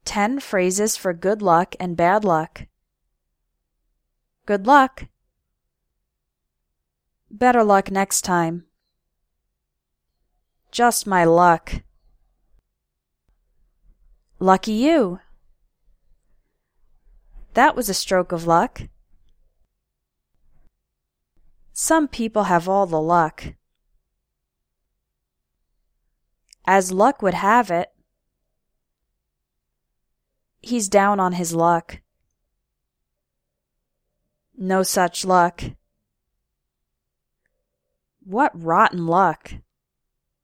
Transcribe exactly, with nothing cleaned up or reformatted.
Ten phrases for good luck and bad luck. Good luck. Better luck next time. Just my luck. Lucky you. That was a stroke of luck. Some people have all the luck. As luck would have it, he's down on his luck. No such luck. What rotten luck.